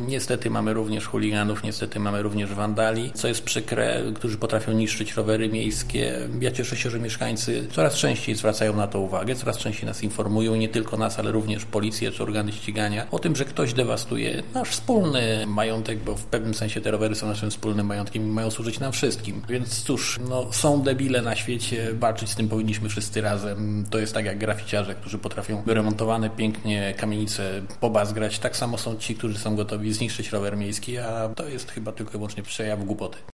Niestety mamy również chuliganów, niestety mamy również wandali, co jest przykre, którzy potrafią niszczyć rowery miejskie. Ja cieszę się, że mieszkańcy coraz częściej zwracają na to uwagę, coraz częściej nas informują, nie tylko nas, ale również policję czy organy ścigania, o tym, że ktoś dewastuje nasz wspólny majątek, bo w pewnym sensie te rowery są naszym wspólnym majątkiem i mają służyć nam wszystkim. Więc cóż, są debile na świecie, walczyć z tym powinniśmy wszyscy razem. To jest tak jak graficiarze, którzy potrafią wyremontowane pięknie kamienice pobazgrać. Tak samo są ci, którzy są gotowi zniszczyć rower miejski, a to jest chyba tylko i wyłącznie przejaw głupoty.